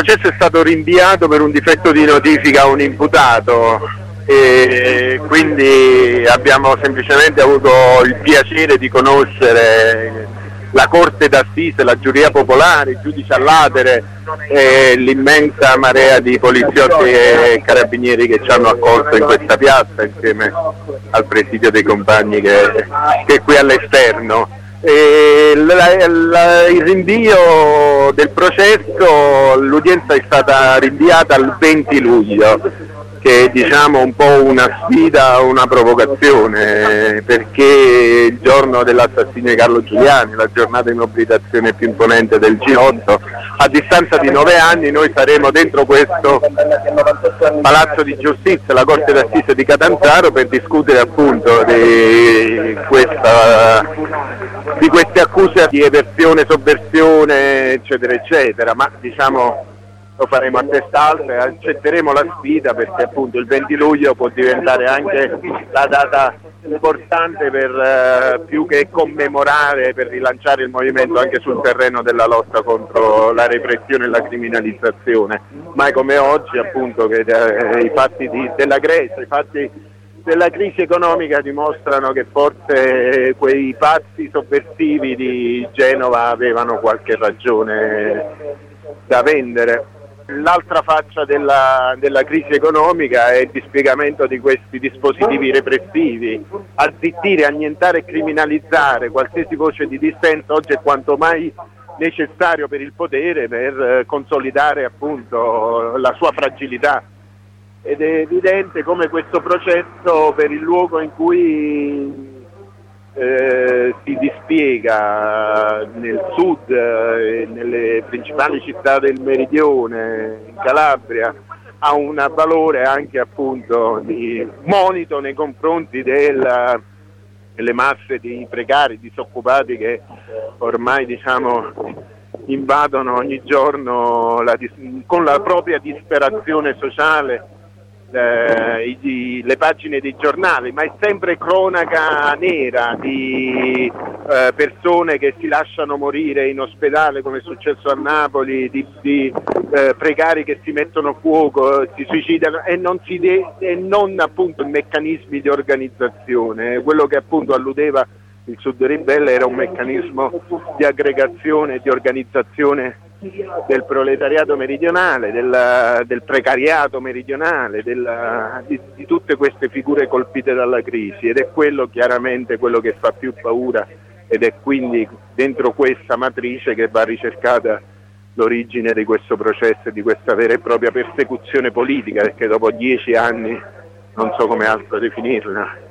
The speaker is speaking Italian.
processo è stato rinviato per un difetto di notifica a un imputato e quindi abbiamo semplicemente avuto il piacere di conoscere la Corte d'Assise, la giuria popolare, il giudice a latere e l'immensa marea di poliziotti e carabinieri che ci hanno accolto in questa piazza insieme al presidio dei compagni che è qui all'esterno. Il rinvio del processo, l'udienza è stata rinviata al 20 luglio, che è diciamo un po' una sfida, una provocazione, perché il giorno dell'assassinio di Carlo Giuliani, la giornata di mobilitazione più imponente del G8, a distanza di 9 anni noi saremo dentro questo Palazzo di Giustizia, la Corte d'Assise di Catanzaro, per discutere appunto di queste accuse di eversione, sovversione, eccetera, eccetera, ma diciamo lo faremo a testa alta e accetteremo la sfida, perché appunto il 20 luglio può diventare anche la data importante per più che commemorare, per rilanciare il movimento anche sul terreno della lotta contro la repressione e la criminalizzazione. Mai come oggi appunto che i fatti della Grecia, i fatti della crisi economica dimostrano che forse quei pazzi sovversivi di Genova avevano qualche ragione da vendere. L'altra faccia della crisi economica è il dispiegamento di questi dispositivi repressivi. Azzittire, annientare e criminalizzare qualsiasi voce di dissenso oggi è quanto mai necessario per il potere, per consolidare appunto la sua fragilità. Ed è evidente come questo processo, per il luogo in cui si dispiega nel sud e nelle principali città del meridione, in Calabria, ha un valore anche appunto di monito nei confronti delle masse di precari, disoccupati che ormai diciamo invadono ogni giorno con la propria disperazione sociale le pagine dei giornali, ma è sempre cronaca nera di persone che si lasciano morire in ospedale, come è successo a Napoli, di precari che si mettono a fuoco, si suicidano e non appunto i meccanismi di organizzazione. Quello che appunto alludeva il Sud Ribelle era un meccanismo di aggregazione e di organizzazione del proletariato meridionale, del precariato meridionale, di tutte queste figure colpite dalla crisi, ed è quello chiaramente quello che fa più paura, ed è quindi dentro questa matrice che va ricercata l'origine di questo processo e di questa vera e propria persecuzione politica, perché dopo 10 anni non so come altro definirla.